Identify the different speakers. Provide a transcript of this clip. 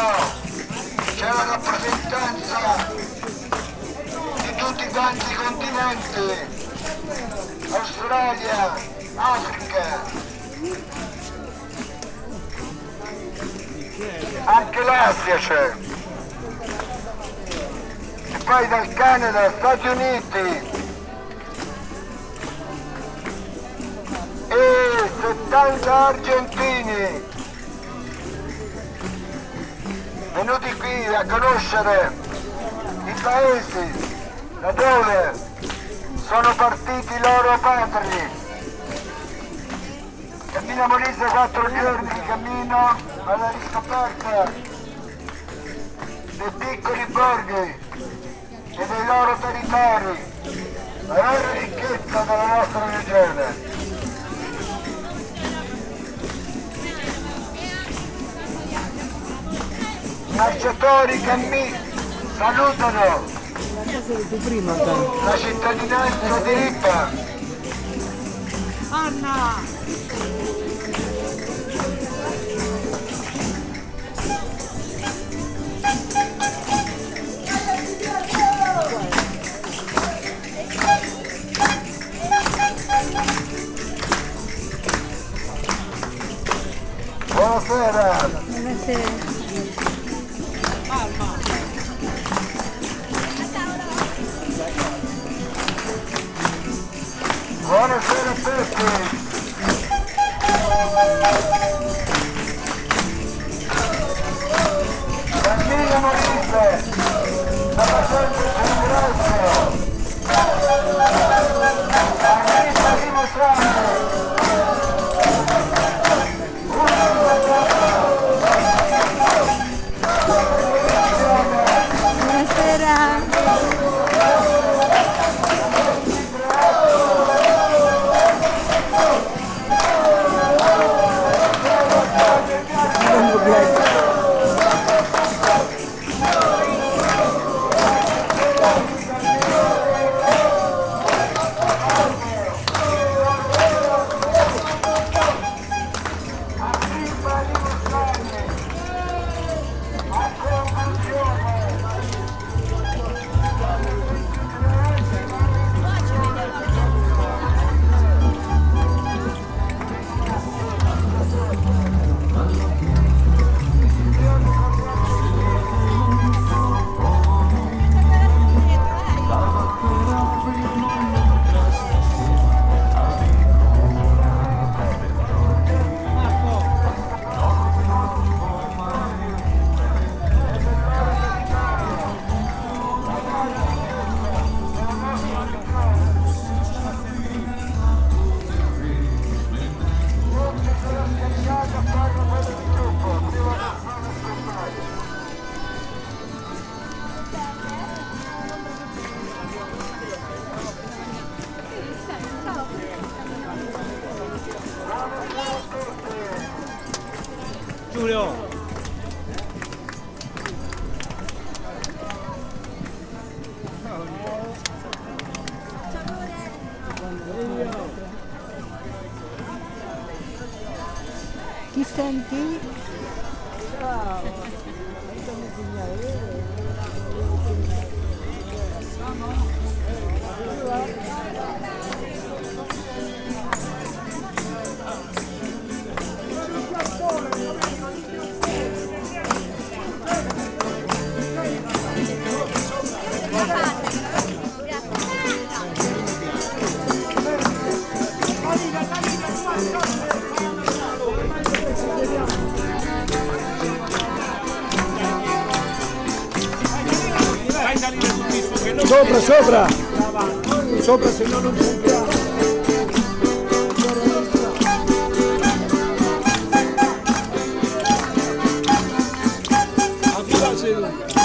Speaker 1: c'è la rappresentanza di tutti quanti i continenti, Australia, Africa, anche l'Asia c'è, e poi dal Canada, Stati Uniti e 70 argentini venuti qui a conoscere i paesi da dove sono partiti i loro padri. Camminiamo lì 4 giorni di cammino alla riscoperta dei piccoli borghi e dei loro territori, la vera ricchezza della nostra regione. I marciatori salutano la cittadinanza di Ripa.
Speaker 2: Anna!
Speaker 1: Buonasera.
Speaker 2: Buonasera.
Speaker 1: Buonasera a tutti. Bambina Molise, sta facendo il congresso. Anita Dimostrante.
Speaker 3: Giulio!
Speaker 2: Chi senti?
Speaker 3: Sopra, sopra! Sopra, se no non sentiamo! Arriva,